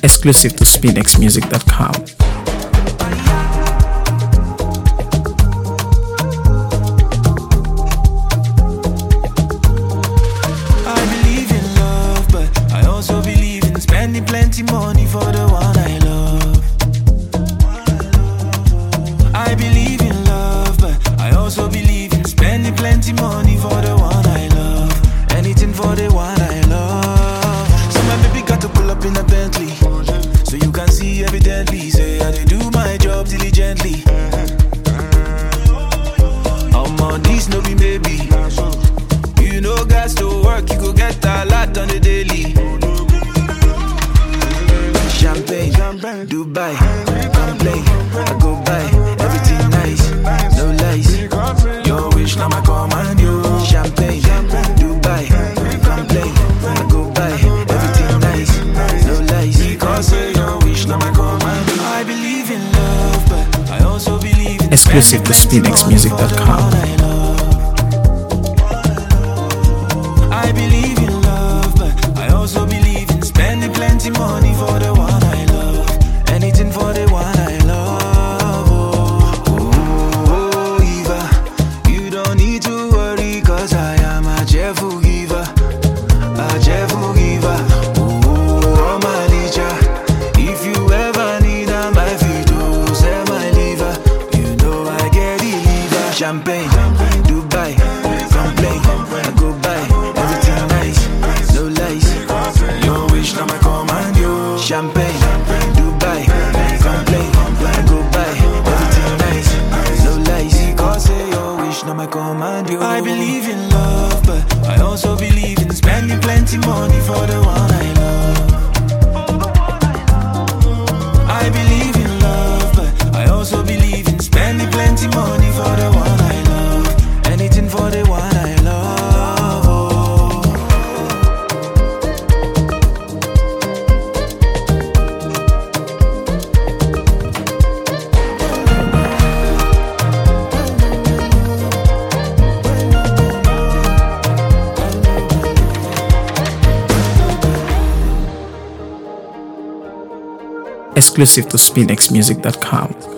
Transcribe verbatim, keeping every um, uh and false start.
Exclusive to spin x music dot com. I believe in love, but I also believe in spending plenty money for the one I love. I believe in love, but I also believe in spending plenty money for the one I love. Anything for the one I love. So my baby got to pull up in a Bentley, so you can see evidently. Say I did do my job diligently. I'm on this, no be maybe. You know, guys to work, you go get a lot on the daily. Champagne, Dubai, come play, I go buy everything nice, no lies. Your wish, now my command, you. Champagne, Dubai, come play, I go buy everything nice, no lies. Because say your wish, now my command. I believe in love, but I also believe in Exclusive to spin x music dot com. I believe in love, but I also believe in spending plenty money for the one I love. Anything for the one I love. Oh, oh, oh, Eva, you don't need to worry, cause I am a cheerful giver. A cheerful giver. Oh, oh, my nature. If you ever need a my feet, oh, say my liver. You know I get it, liver. Champagne, Dubai, come play, I go buy everything nice, no lies. Your wish, now my command, you. Champagne, Dubai, come play, I go buy everything nice, no lies. Cause say your wish, now my command, you. I believe in love, but I also believe in spending plenty money for the one I love. I believe in love, but I also believe in spending plenty money for the one I love. Anything for the one I love. Oh. Exclusive to spin x music dot com.